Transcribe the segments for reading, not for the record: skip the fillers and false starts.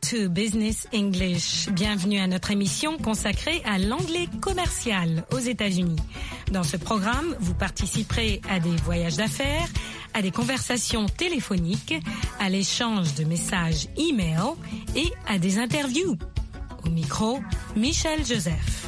to Business English. Bienvenue à notre émission consacrée à l'anglais commercial aux États-Unis. Dans ce programme, vous participerez à des voyages d'affaires, à des conversations téléphoniques, à l'échange de messages e-mail et à des interviews. Au micro, Michel Joseph.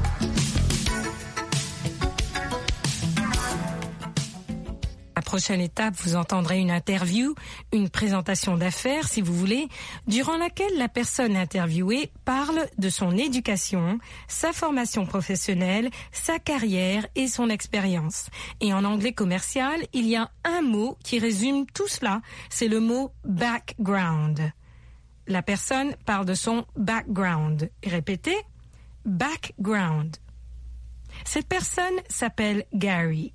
La prochaine étape, vous entendrez une interview, une présentation d'affaires, si vous voulez, durant laquelle la personne interviewée parle de son éducation, sa formation professionnelle, sa carrière et son expérience. Et en anglais commercial, il y a un mot qui résume tout cela, c'est le mot background. La personne parle de son background. Répétez, background. Cette personne s'appelle Gary.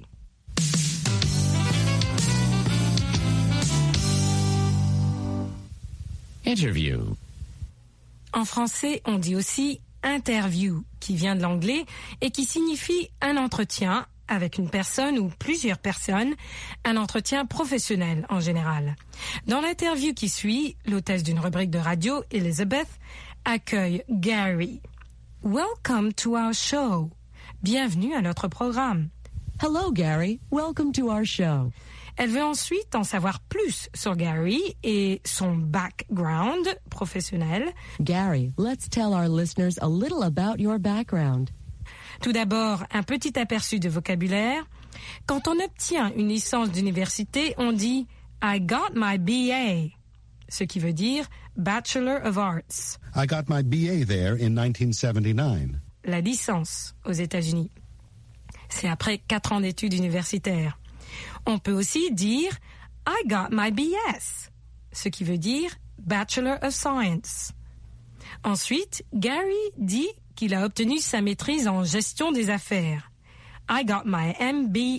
Interview. En français, on dit aussi interview, qui vient de l'anglais et qui signifie un entretien avec une personne ou plusieurs personnes, un entretien professionnel en général. Dans l'interview qui suit, l'hôtesse d'une rubrique de radio, Elizabeth, accueille Gary. Welcome to our show. Bienvenue à notre programme. Hello, Gary. Welcome to our show. Elle veut ensuite en savoir plus sur Gary et son background professionnel. Gary, let's tell our listeners a little about your background. Tout d'abord, un petit aperçu de vocabulaire. Quand on obtient une licence d'université, on dit « I got my BA », ce qui veut dire « Bachelor of Arts ». I got my BA there in 1979. La licence aux États-Unis. C'est après 4 ans d'études universitaires. On peut aussi dire « I got my BS », ce qui veut dire « Bachelor of Science ». Ensuite, Gary dit qu'il a obtenu sa maîtrise en gestion des affaires. « I got my MBA ».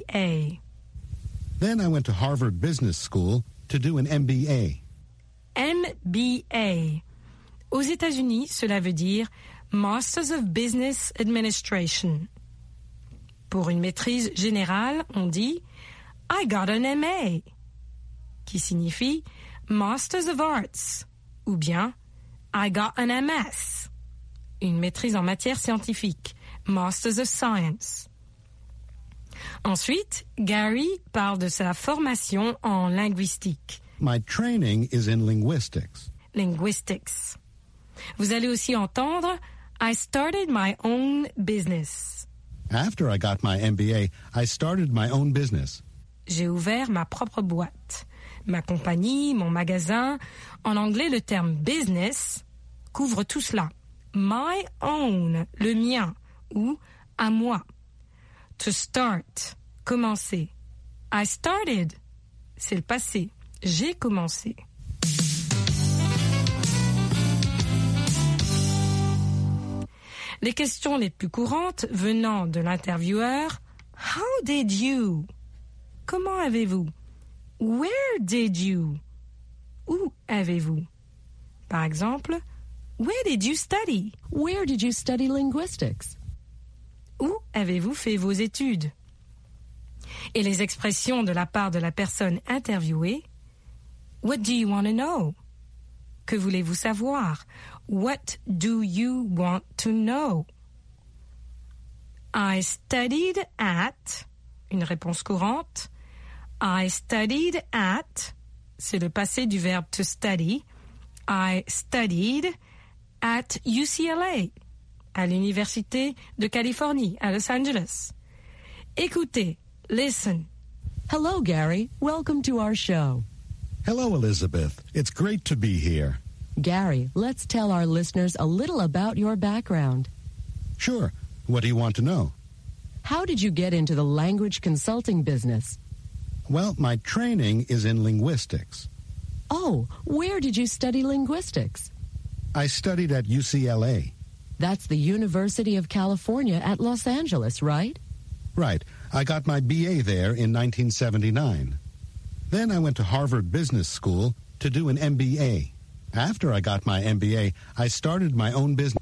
Then I went to Harvard Business School to do an MBA. MBA. Aux États-Unis, cela veut dire « Masters of Business Administration ». Pour une maîtrise générale, on dit « I got an MA », qui signifie Masters of Arts, ou bien I got an MS, une maîtrise en matière scientifique, Masters of Science. Ensuite, Gary parle de sa formation en linguistique. My training is in linguistics. Linguistics. Vous allez aussi entendre I started my own business. After I got my MBA, I started my own business. J'ai ouvert ma propre boîte, ma compagnie, mon magasin. En anglais, le terme business couvre tout cela. My own, le mien, ou à moi. To start, commencer. I started, c'est le passé. J'ai commencé. Les questions les plus courantes venant de l'intervieweur, How did you? Comment avez-vous? Where did you? Où avez-vous? Par exemple, Where did you study? Where did you study linguistics? Où avez-vous fait vos études? Et les expressions de la part de la personne interviewée. What do you want to know? Que voulez-vous savoir? What do you want to know? I studied at, une réponse courante. I studied at, c'est le passé du verbe to study. I studied at UCLA, à l'Université de Californie, à Los Angeles. Écoutez, listen. Hello, Gary. Welcome to our show. Hello, Elizabeth. It's great to be here. Gary, let's tell our listeners a little about your background. Sure. What do you want to know? How did you get into the language consulting business? Well, my training is in linguistics. Oh, where did you study linguistics? I studied at UCLA. That's the University of California at Los Angeles, right? Right. I got my BA there in 1979. Then I went to Harvard Business School to do an MBA. After I got my MBA, I started my own business.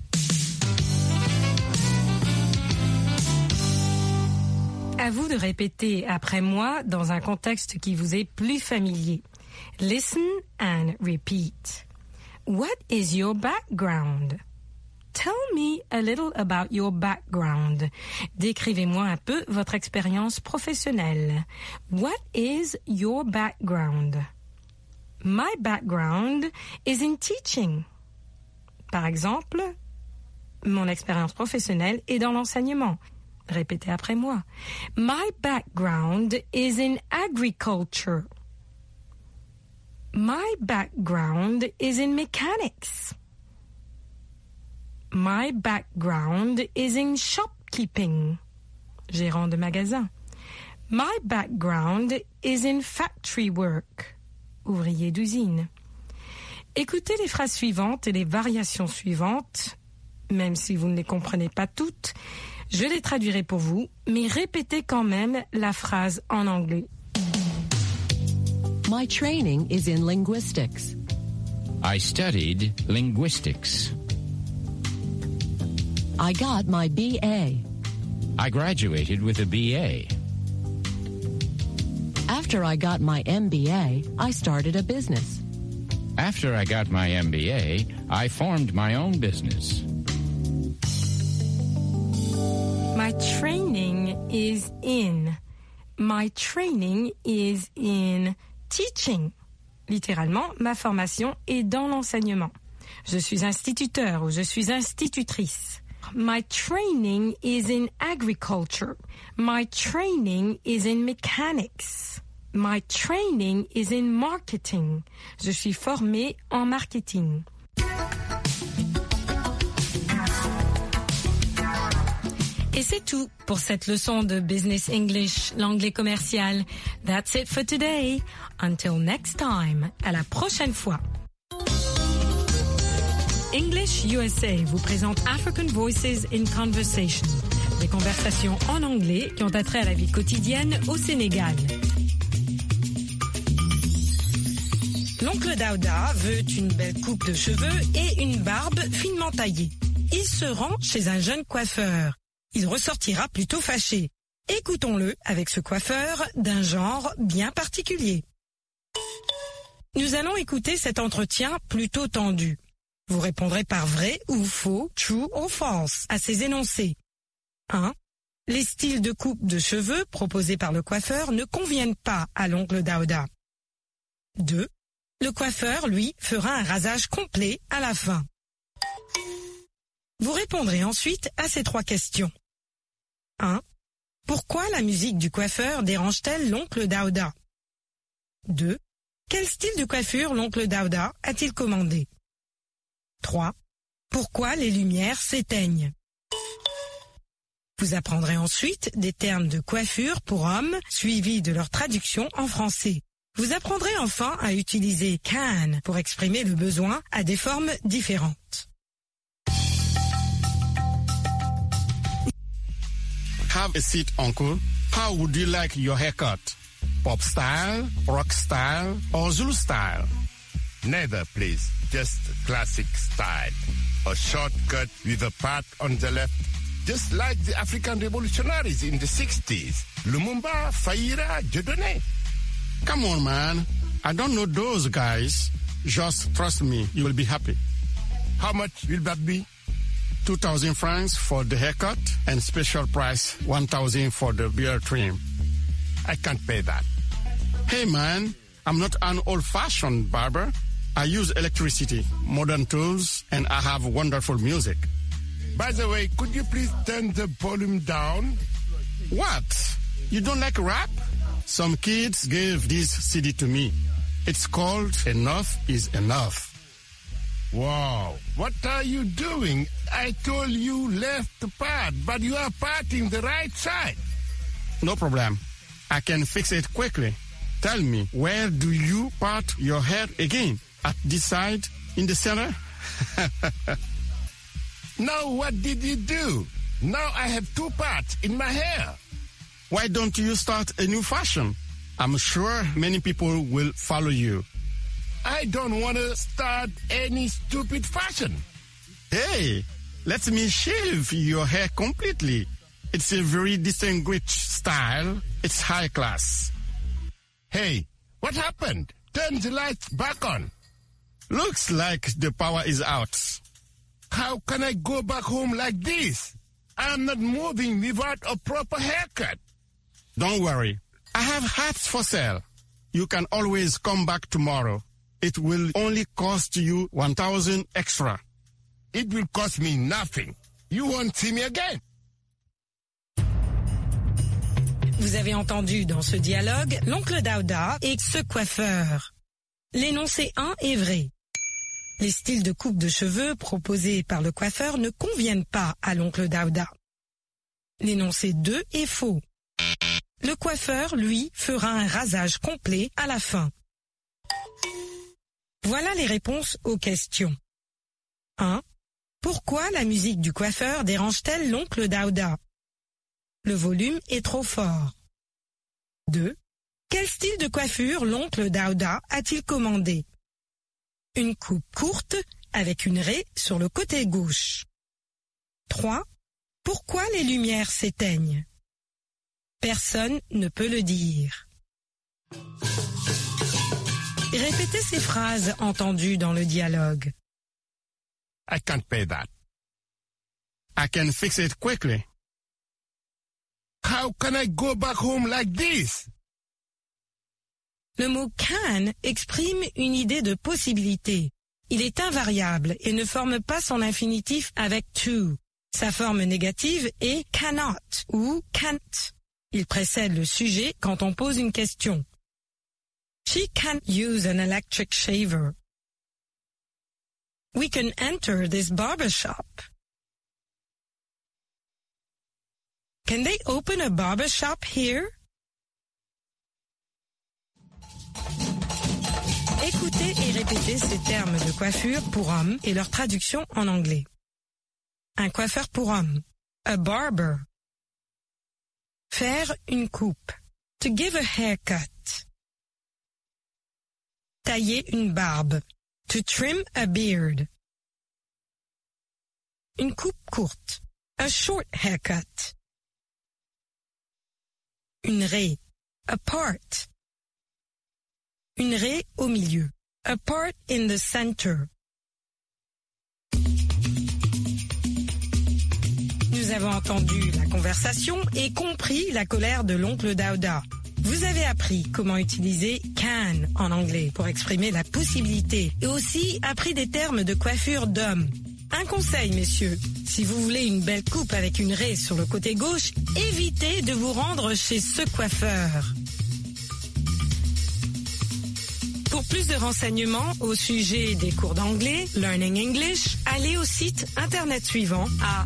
À vous de répéter après moi dans un contexte qui vous est plus familier. Listen and repeat. What is your background? Tell me a little about your background. Décrivez-moi un peu votre expérience professionnelle. What is your background? My background is in teaching. Par exemple, mon expérience professionnelle est dans l'enseignement. Répétez après moi. My background is in agriculture. My background is in mechanics. My background is in shopkeeping. Gérant de magasin. My background is in factory work. Ouvrier d'usine. Écoutez les phrases suivantes et les variations suivantes. Même si vous ne les comprenez pas toutes, je les traduirai pour vous, mais répétez quand même la phrase en anglais. My training is in linguistics. I studied linguistics. I got my BA. I graduated with a BA. After I got my MBA, I started a business. After I got my MBA, I formed my own business. My training is in. My training is in teaching. Littéralement, ma formation est dans l'enseignement. Je suis instituteur ou je suis institutrice. My training is in agriculture. My training is in mechanics. My training is in marketing. Je suis formée en marketing. Et c'est tout pour cette leçon de Business English, l'anglais commercial. That's it for today. Until next time. À la prochaine fois. English USA vous présente African Voices in Conversation. Des conversations en anglais qui ont attrait à la vie quotidienne au Sénégal. L'oncle Daouda veut une belle coupe de cheveux et une barbe finement taillée. Il se rend chez un jeune coiffeur. Il ressortira plutôt fâché. Écoutons-le avec ce coiffeur d'un genre bien particulier. Nous allons écouter cet entretien plutôt tendu. Vous répondrez par vrai ou faux, true or false, à ces énoncés. 1. Les styles de coupe de cheveux proposés par le coiffeur ne conviennent pas à l'oncle Daouda. 2. Le coiffeur, lui, fera un rasage complet à la fin. Vous répondrez ensuite à ces 3 questions. 1. Pourquoi la musique du coiffeur dérange-t-elle l'oncle Daouda? 2. Quel style de coiffure l'oncle Daouda a-t-il commandé? 3. Pourquoi les lumières s'éteignent? Vous apprendrez ensuite des termes de coiffure pour hommes suivis de leur traduction en français. Vous apprendrez enfin à utiliser can pour exprimer le besoin à des formes différentes. Have a seat, uncle. How would you like your haircut? Pop style, rock style, or Zulu style? Neither, please. Just classic style. A short cut with a part on the left. Just like the African revolutionaries in the 60s. Lumumba, Faira, Dieudonné. Come on, man. I don't know those guys. Just trust me, you will be happy. How much will that be? 2,000 francs for the haircut and special price 1,000 for the beard trim. I can't pay that. Hey, man, I'm not an old-fashioned barber. I use electricity, modern tools, and I have wonderful music. By the way, could you please turn the volume down? What? You don't like rap? Some kids gave this CD to me. It's called Enough is Enough. Wow, what are you doing? I told you left part, but you are parting the right side. No problem. I can fix it quickly. Tell me, where do you part your hair again? At this side? In the center? Now what did you do? Now I have 2 parts in my hair. Why don't you start a new fashion? I'm sure many people will follow you. I don't want to start any stupid fashion. Hey, let me shave your hair completely. It's a very distinguished style. It's high class. Hey, what happened? Turn the lights back on. Looks like the power is out. How can I go back home like this? I'm not moving without a proper haircut. Don't worry. I have hats for sale. You can always come back tomorrow. It will only cost you 1,000 extra. It will cost me nothing. You won't see me again. Vous avez entendu dans ce dialogue l'oncle Daouda et ce coiffeur. L'énoncé 1 est vrai. Les styles de coupe de cheveux proposés par le coiffeur ne conviennent pas à l'oncle Daouda. L'énoncé 2 est faux. Le coiffeur, lui, fera un rasage complet à la fin. Voilà les réponses aux questions. 1. Pourquoi la musique du coiffeur dérange-t-elle l'oncle Daouda? Le volume est trop fort. 2. Quel style de coiffure l'oncle Daouda a-t-il commandé? Une coupe courte avec une raie sur le côté gauche. 3. Pourquoi les lumières s'éteignent? Personne ne peut le dire. Répétez ces phrases entendues dans le dialogue. I can't pay that. I can fix it quickly. How can I go back home like this? Le mot can exprime une idée de possibilité. Il est invariable et ne forme pas son infinitif avec to. Sa forme négative est cannot ou can't. Il précède le sujet quand on pose une question. She can't use an electric shaver. We can enter this barber shop. Can they open a barber shop here? Écoutez et répétez ces termes de coiffure pour hommes et leur traduction en anglais. Un coiffeur pour homme. A barber. Faire une coupe. To give a haircut. Tailler une barbe. To trim a beard. Une coupe courte. A short haircut. Une raie. A part. Une raie au milieu. A part in the center. Nous avons entendu la conversation et compris la colère de l'oncle Daouda. Vous avez appris comment utiliser can en anglais pour exprimer la possibilité et aussi appris des termes de coiffure d'homme. Un conseil, messieurs, si vous voulez une belle coupe avec une raie sur le côté gauche, évitez de vous rendre chez ce coiffeur. Pour plus de renseignements au sujet des cours d'anglais, Learning English, allez au site internet suivant à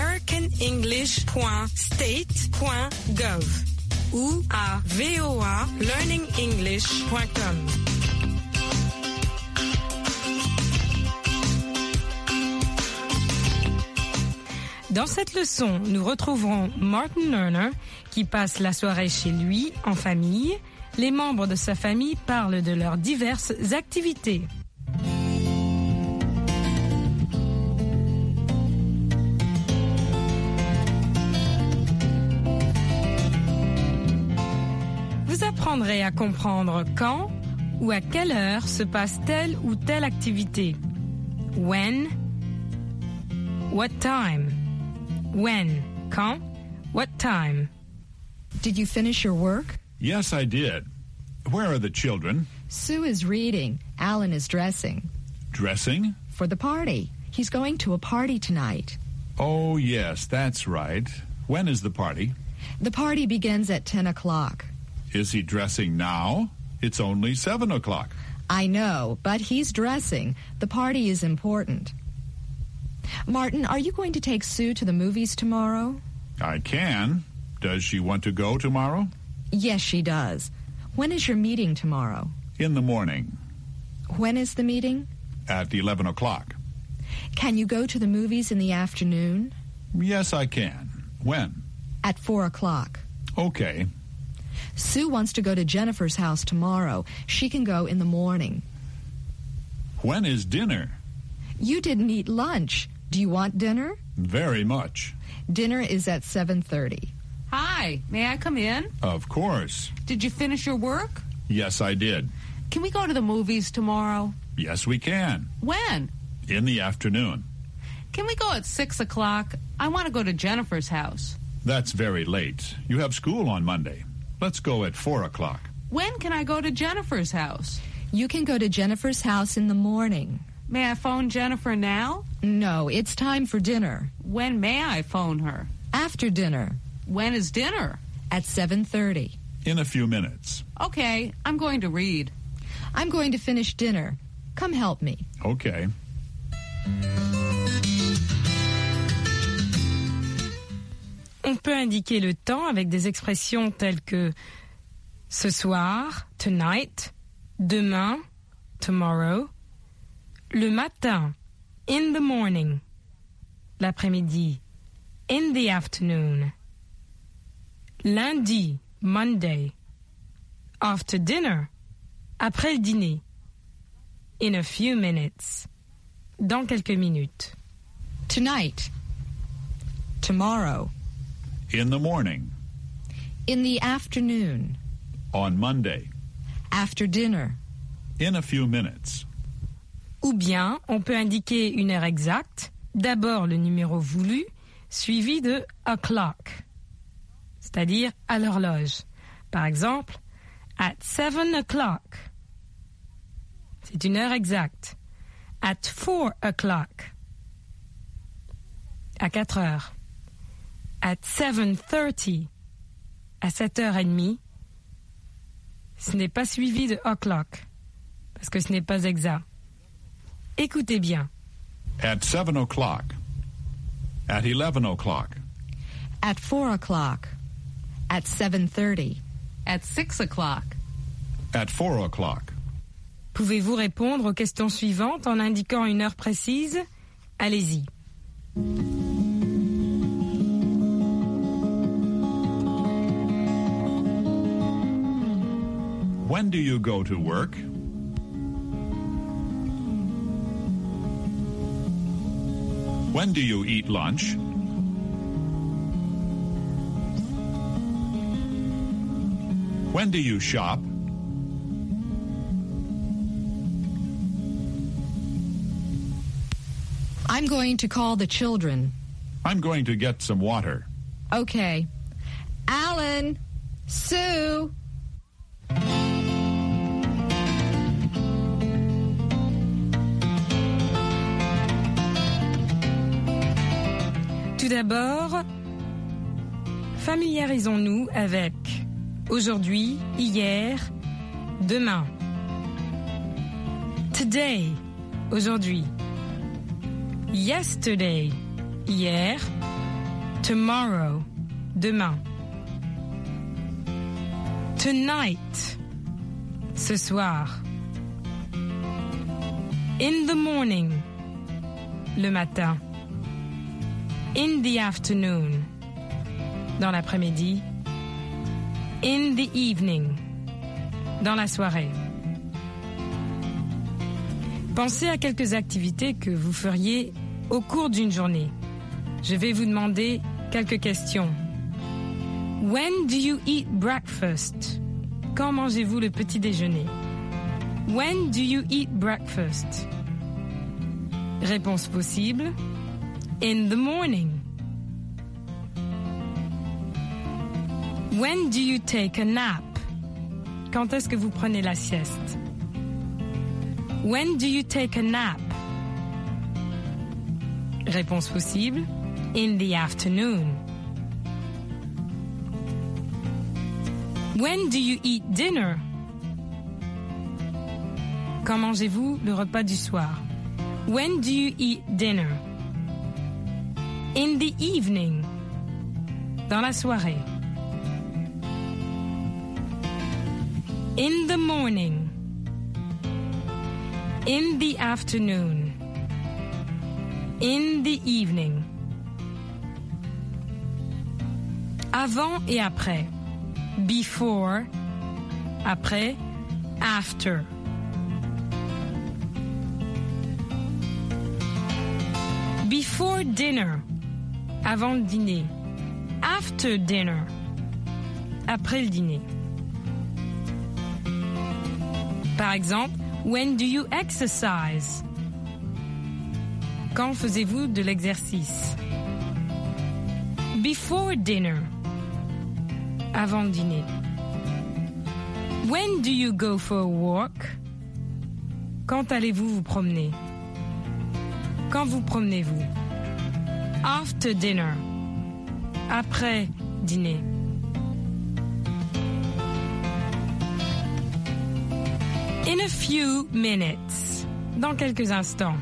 americanenglish.state.gov ou à voalearningenglish.com. Dans cette leçon, nous retrouverons Martin Lerner qui passe la soirée chez lui en famille. Les membres de sa famille parlent de leurs diverses activités. Vous apprendrez à comprendre quand ou à quelle heure se passe telle ou telle activité. When, what time. When, quand, what time. Did you finish your work? Yes, I did. Where are the children? Sue is reading. Alan is dressing. Dressing? For the party. He's going to a party tonight. Oh, yes, that's right. When is the party? The party begins at 10 o'clock. Is he dressing now? It's only 7 o'clock. I know, but he's dressing. The party is important. Martin, are you going to take Sue to the movies tomorrow? I can. Does she want to go tomorrow? Yes, she does. When is your meeting tomorrow? In the morning. When is the meeting? At 11 o'clock. Can you go to the movies in the afternoon? Yes, I can. When? At 4 o'clock. Okay. Sue wants to go to Jennifer's house tomorrow. She can go in the morning. When is dinner? You didn't eat lunch. Do you want dinner? Very much. Dinner is at 7:30. Hi, may I come in? Of course. Did you finish your work? Yes, I did. Can we go to the movies tomorrow? Yes, we can. When? In the afternoon. Can we go at 6 o'clock? I want to go to Jennifer's house. That's very late. You have school on Monday. Let's go at 4 o'clock. When can I go to Jennifer's house? You can go to Jennifer's house in the morning. May I phone Jennifer now? No, it's time for dinner. When may I phone her? After dinner. When is dinner? At 7:30. In a few minutes. Okay, I'm going to read. I'm going to finish dinner. Come help me. Okay. On peut indiquer le temps avec des expressions telles que ce soir, tonight, demain, tomorrow, le matin, in the morning, l'après-midi, in the afternoon, lundi, Monday, after dinner, après le dîner, in a few minutes, dans quelques minutes. Tonight. Tomorrow. In the morning. In the afternoon. On Monday. After dinner. In a few minutes. Ou bien, on peut indiquer une heure exacte, d'abord le numéro voulu, suivi de o'clock, c'est-à-dire à l'horloge. Par exemple, at 7 o'clock. C'est une heure exacte. At 4 o'clock. À 4 heures. At 7:30. À 7h30. Ce n'est pas suivi de o'clock, parce que ce n'est pas exact. Écoutez bien. At 7 o'clock. At 11 o'clock. At 4 o'clock. At 7:30. At 6 o'clock. At 4 o'clock. Pouvez-vous répondre aux questions suivantes en indiquant une heure précise? Allez-y. When do you go to work? When do you eat lunch? When do you shop? I'm going to call the children. I'm going to get some water. Okay. Alan! Sue! Tout d'abord, familiarisons-nous avec aujourd'hui, hier, demain. Today, aujourd'hui. Yesterday, hier. Tomorrow, demain. Tonight, ce soir. In the morning, le matin. In the afternoon, dans l'après-midi. In the evening, dans la soirée. Pensez à quelques activités que vous feriez au cours d'une journée. Je vais vous demander quelques questions. When do you eat breakfast? Quand mangez-vous le petit déjeuner? When do you eat breakfast? Réponse possible. In the morning. When do you take a nap? Quand est-ce que vous prenez la sieste? When do you take a nap? Réponse possible. In the afternoon. When do you eat dinner? Quand mangez-vous le repas du soir? When do you eat dinner? In the evening. Dans la soirée. In the morning. In the afternoon. In the evening. Avant et après. Before. Après. After. Before dinner. Avant le dîner. After dinner. Après le dîner. Par exemple, when do you exercise? Quand faisez-vous de l'exercice? Before dinner. Avant le dîner. When do you go for a walk? Quand allez-vous vous promener? Quand vous promenez-vous? After dinner. Après dîner. In a few minutes. Dans quelques instants.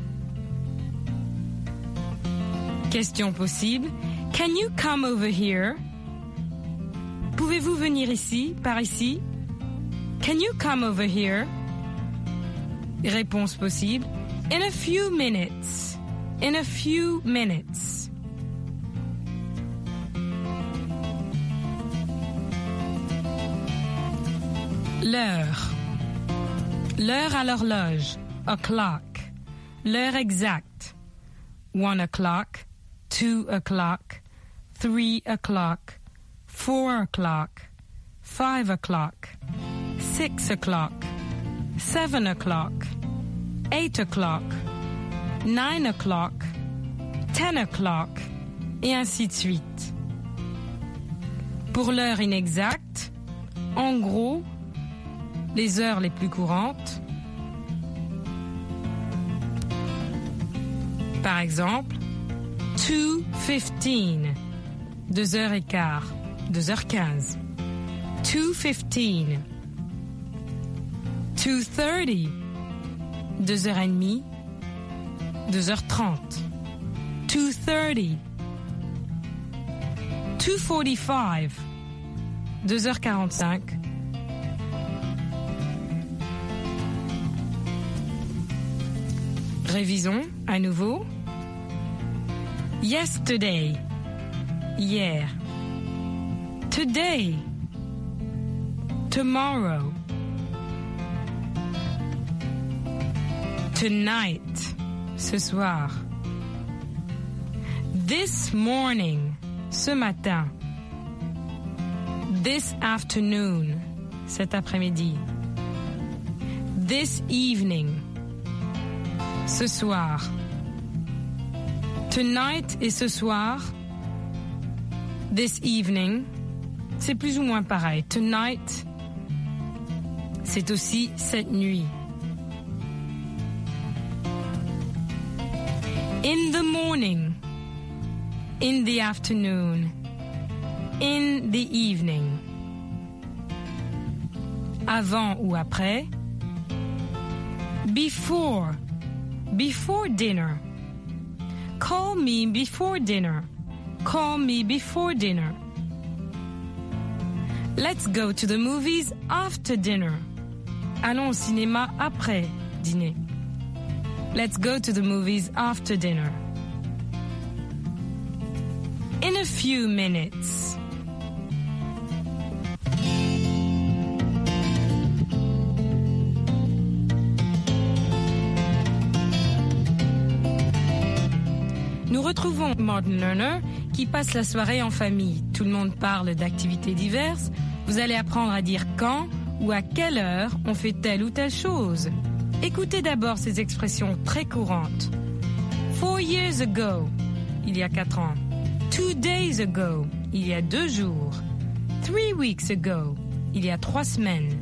Question possible. Can you come over here? Pouvez-vous venir ici, par ici? Can you come over here? Réponse possible. In a few minutes. In a few minutes. L'heure. L'heure à l'horloge. O'clock. L'heure exacte. 1 o'clock. 2 o'clock. 3 o'clock. 4 o'clock. 5 o'clock. 6 o'clock. 7 o'clock. 8 o'clock. 9 o'clock. 10 o'clock. Et ainsi de suite. Pour l'heure inexacte, en gros, les heures les plus courantes. Par exemple, 2:15, 2h15, 2h15. 2:15. 2:30, 2h30, 2h30. 2:30. 2:45, 2h45. Révisons à nouveau. Yesterday, hier. Today, tomorrow. Tonight, ce soir. This morning, ce matin. This afternoon, cet après-midi. This evening, ce soir. Tonight et ce soir. This evening, c'est plus ou moins pareil. Tonight, c'est aussi cette nuit. In the morning, in the afternoon, in the evening. Avant ou après. Before, before dinner. Call me before dinner. Call me before dinner. Let's go to the movies after dinner. Allons au cinéma après dîner. Let's go to the movies after dinner. In a few minutes. Nous retrouvons Martin Lerner qui passe la soirée en famille. Tout le monde parle d'activités diverses. Vous allez apprendre à dire quand ou à quelle heure on fait telle ou telle chose. Écoutez d'abord ces expressions très courantes. 4 years ago, il y a 4 ans. 2 days ago, il y a 2 jours. 3 weeks ago, il y a 3 semaines.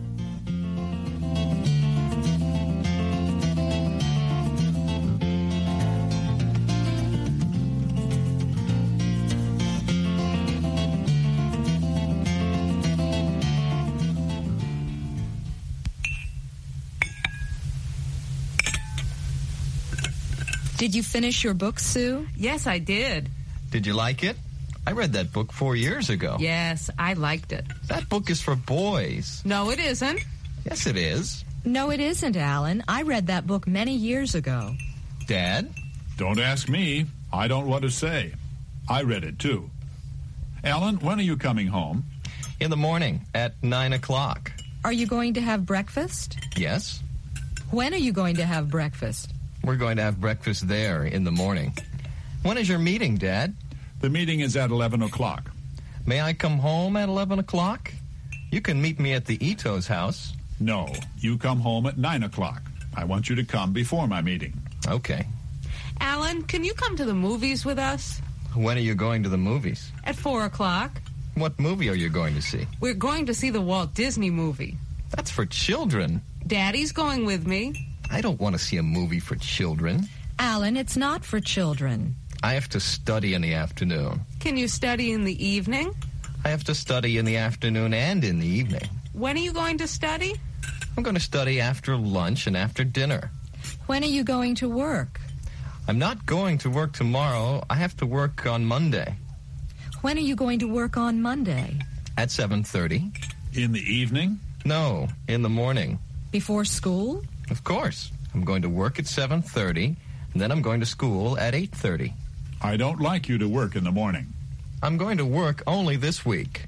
Did you finish your book, Sue? Yes, I did. Did you like it? I read that book 4 years ago. Yes, I liked it. That book is for boys. No, it isn't. Yes, it is. No, it isn't, Alan. I read that book many years ago. Dad? Don't ask me. I don't want to say. I read it too. Alan, when are you coming home? In the morning at 9 o'clock. Are you going to have breakfast? Yes. When are you going to have breakfast? We're going to have breakfast there in the morning. When is your meeting, Dad? The meeting is at 11 o'clock. May I come home at 11 o'clock? You can meet me at the Ito's house. No, you come home at 9 o'clock. I want you to come before my meeting. Okay. Alan, can you come to the movies with us? When are you going to the movies? At 4 o'clock. What movie are you going to see? We're going to see the Walt Disney movie. That's for children. Daddy's going with me. I don't want to see a movie for children. Alan, it's not for children. I have to study in the afternoon. Can you study in the evening? I have to study in the afternoon and in the evening. When are you going to study? I'm going to study after lunch and after dinner. When are you going to work? I'm not going to work tomorrow. I have to work on Monday. When are you going to work on Monday? At 7:30. In the evening? No, in the morning. Before school? Of course. I'm going to work at 7:30, and then I'm going to school at 8:30. I don't like you to work in the morning. I'm going to work only this week.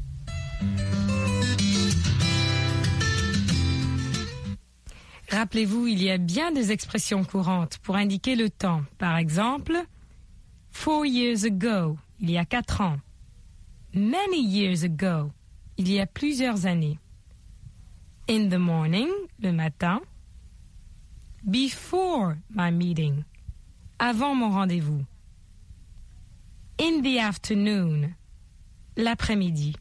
Rappelez-vous, il y a bien des expressions courantes pour indiquer le temps. Par exemple, 4 years ago, il y a 4 ans. Many years ago, il y a plusieurs années. In the morning, le matin. Before my meeting, avant mon rendez-vous. In the afternoon, l'après-midi.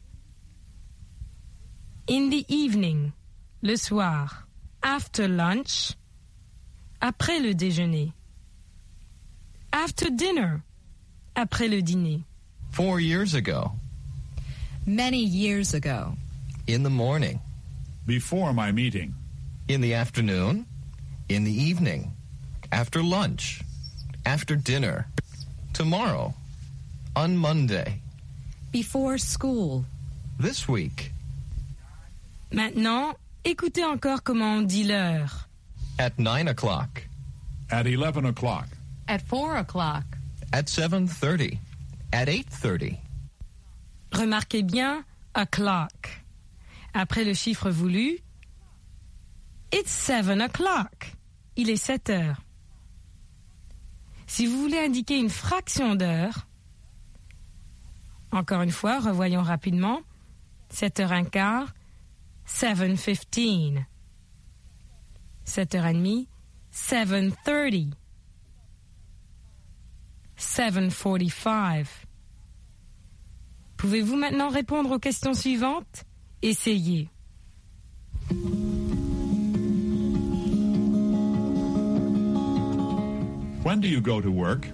In the evening, le soir. After lunch, après le déjeuner. After dinner, après le dîner. 4 years ago. Many years ago. In the morning. Before my meeting. In the afternoon. In the evening. After lunch. After dinner. Tomorrow. On Monday. Before school. This week. Maintenant, écoutez encore comment on dit l'heure. At 9 o'clock. At 11 o'clock. At 4 o'clock. At 7:30. At 8:30. Remarquez bien o'clock. Après le chiffre voulu, it's 7 o'clock. Il est 7 heures. Si vous voulez indiquer une fraction d'heure, encore une fois, revoyons rapidement, 7h15, 7:15. 7h30, 7:30. 7:45. Pouvez-vous maintenant répondre aux questions suivantes? Essayez. When do you go to work?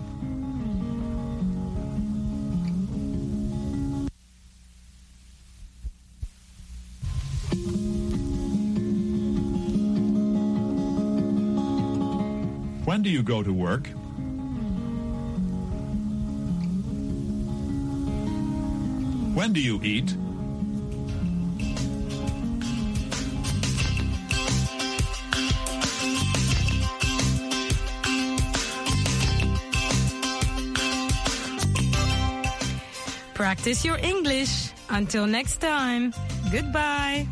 When do you go to work? When do you eat? Practice your English. Until next time. Goodbye.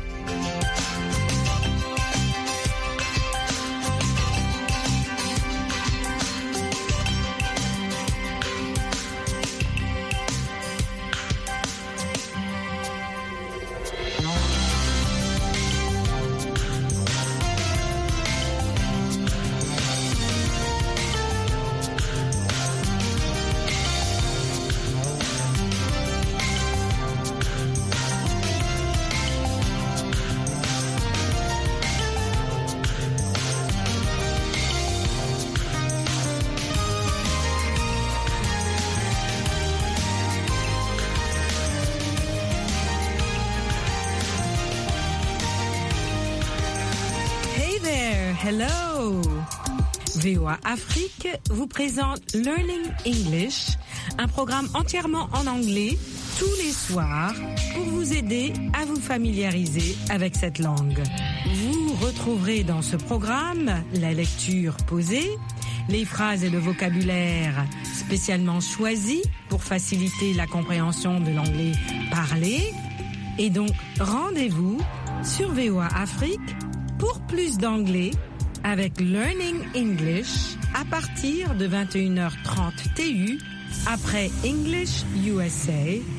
Hello! VOA Afrique vous présente Learning English, un programme entièrement en anglais tous les soirs pour vous aider à vous familiariser avec cette langue. Vous retrouverez dans ce programme la lecture posée, les phrases et le vocabulaire spécialement choisis pour faciliter la compréhension de l'anglais parlé. Et donc, rendez-vous sur VOA Afrique pour plus d'anglais avec Learning English à partir de 21h30 TU après English USA